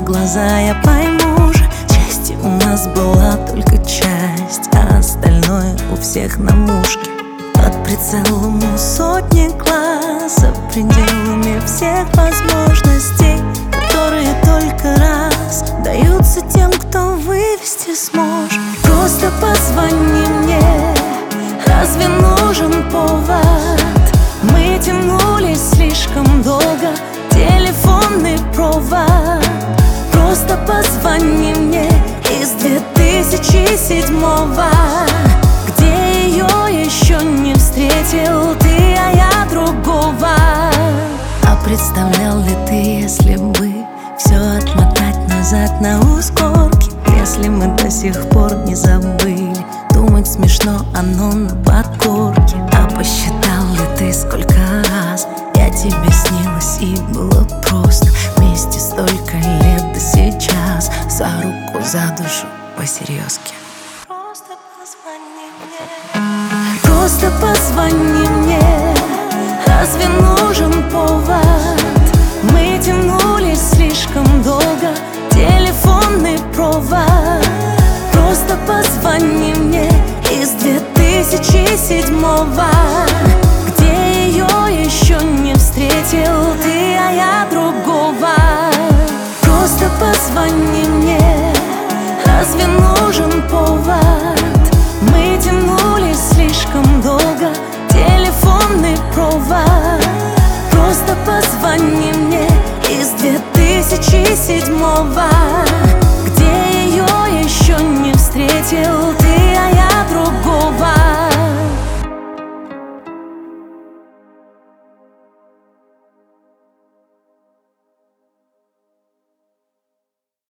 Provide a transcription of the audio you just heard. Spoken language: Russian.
глаза, я пойму же. Счастье у нас была только часть, а остальное у всех на мушке. Под прицелом у сотни глаз, за пределами всех возможностей, которые только раз даются тем, кто вывести сможет. Просто позвони мне, разве нужен повод? Мы тянулись слишком долго, телефонный провод. Просто позвони мне из 2007-го, где ее еще не встретил ты, а я другого. А представлял ли ты, если бы все отмотать назад на ускорке? Если мы до сих пор не забыли, думать смешно, оно на подкорке. А посчитал ли ты, сколько раз я тебе снилась и было просто? Вместе столько лет до сейчас, за руку, за душу, по-серьезки. Просто позвони мне. Просто позвони мне, разве нужен повод? Мы тянулись слишком долго, телефонный провод. Просто позвони мне из 2007-го, где ее еще не встретил ты, а я другого. Просто позвони мне, разве нужен повод? Мы тянулись слишком долго, телефонный провод. Просто позвони